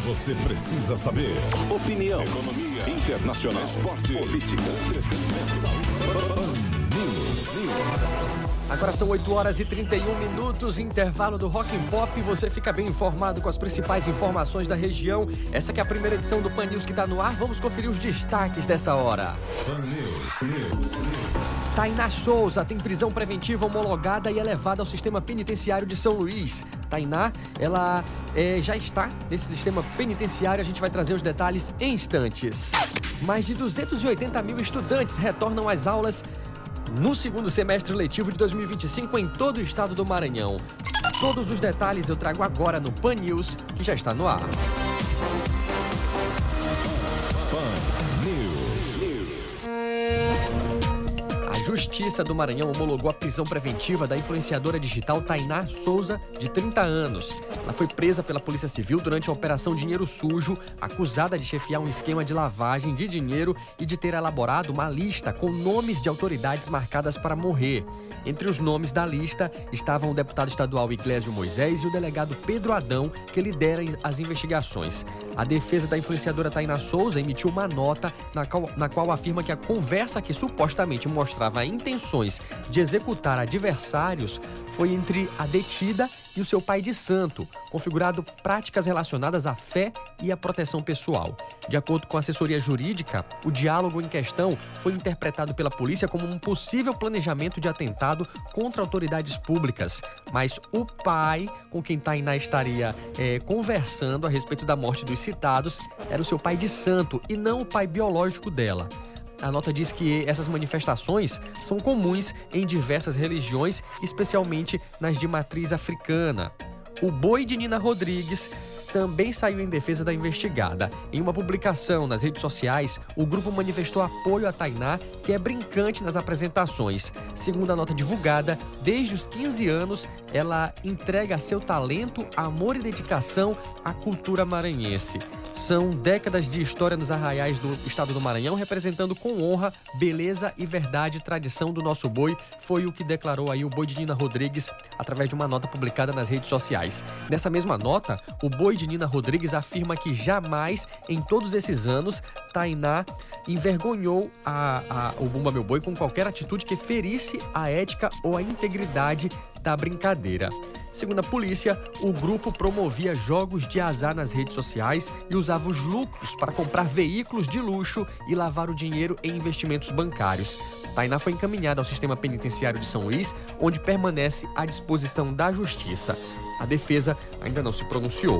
você precisa saber. Opinião, economia, internacional, esporte, política, Agora são 8 horas e 31 minutos, intervalo do Rock and Pop. Você fica bem informado com as principais informações da região. Essa que é a primeira edição do Pan News que está no ar. Vamos conferir os destaques dessa hora. Pan News. Tainá Souza tem prisão preventiva homologada e é levada ao sistema penitenciário de São Luís. Tainá, ela já está nesse sistema penitenciário. A gente vai trazer os detalhes em instantes. Mais de 280 mil estudantes retornam às aulas no segundo semestre letivo de 2025 em todo o estado do Maranhão. Todos os detalhes eu trago agora no Pan News, que já está no ar. A Justiça do Maranhão homologou a prisão preventiva da influenciadora digital Tainá Souza, de 30 anos. Ela foi presa pela Polícia Civil durante a Operação Dinheiro Sujo, acusada de chefiar um esquema de lavagem de dinheiro e de ter elaborado uma lista com nomes de autoridades marcadas para morrer. Entre os nomes da lista estavam o deputado estadual Iglesio Moisés e o delegado Pedro Adão, que lidera as investigações. A defesa da influenciadora Tainá Souza emitiu uma nota na qual afirma que a conversa que supostamente mostrava intenções de executar adversários foi entre a detida e o seu pai de santo, configurado práticas relacionadas à fé e à proteção pessoal. De acordo com a assessoria jurídica, o diálogo em questão foi interpretado pela polícia como um possível planejamento de atentado contra autoridades públicas. Mas o pai, com quem Tainá estaria conversando a respeito da morte dos citados, era o seu pai de santo e não o pai biológico dela. A nota diz que essas manifestações são comuns em diversas religiões, especialmente nas de matriz africana. O boi de Nina Rodrigues também saiu em defesa da investigada. Em uma publicação nas redes sociais, o grupo manifestou apoio a Tainá, que é brincante nas apresentações. Segundo a nota divulgada, desde os 15 anos, ela entrega seu talento, amor e dedicação à cultura maranhense. São décadas de história nos arraiais do estado do Maranhão, representando com honra, beleza e verdade, tradição do nosso boi. Foi o que declarou aí o boi de Nina Rodrigues através de uma nota publicada nas redes sociais. Nessa mesma nota, o boi de Nina Rodrigues afirma que jamais, em todos esses anos, Tainá envergonhou o Bumba Meu Boi com qualquer atitude que ferisse a ética ou a integridade da brincadeira. Segundo a polícia, o grupo promovia jogos de azar nas redes sociais e usava os lucros para comprar veículos de luxo e lavar o dinheiro em investimentos bancários. Tainá foi encaminhada ao sistema penitenciário de São Luís, onde permanece à disposição da Justiça. A defesa ainda não se pronunciou.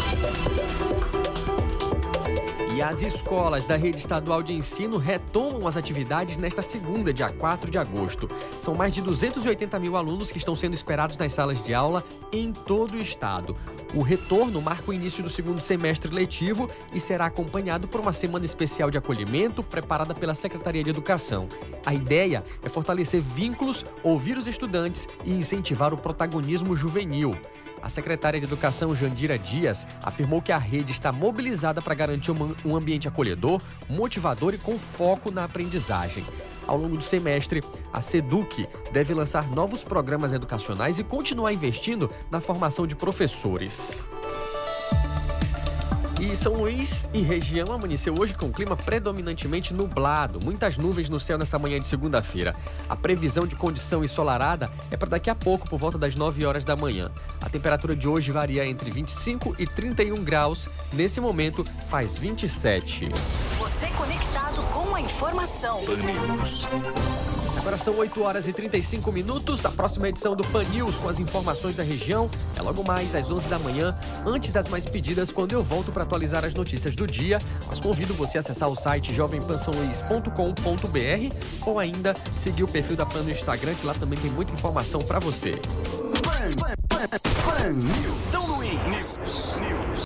E as escolas da rede estadual de ensino retomam as atividades nesta segunda, dia 4 de agosto. São mais de 280 mil alunos que estão sendo esperados nas salas de aula em todo o estado. O retorno marca o início do segundo semestre letivo e será acompanhado por uma semana especial de acolhimento preparada pela Secretaria de Educação. A ideia é fortalecer vínculos, ouvir os estudantes e incentivar o protagonismo juvenil. A secretária de Educação, Jandira Dias, afirmou que a rede está mobilizada para garantir um ambiente acolhedor, motivador e com foco na aprendizagem. Ao longo do semestre, a SEDUC deve lançar novos programas educacionais e continuar investindo na formação de professores. E São Luís e região amanheceu hoje com clima predominantemente nublado, muitas nuvens no céu nessa manhã de segunda-feira. A previsão de condição ensolarada é para daqui a pouco, por volta das 9 horas da manhã. A temperatura de hoje varia entre 25 e 31 graus, nesse momento faz 27. Você conectado com a informação. Agora são 8 horas e 35 minutos. A próxima edição do Pan News com as informações da região é logo mais às 11 da manhã, antes das mais pedidas, quando eu volto para atualizar as notícias do dia. Mas convido você a acessar o site jovempansaoluís.com.br ou ainda seguir o perfil da Pan no Instagram, que lá também tem muita informação para você. Pan News. São Luís.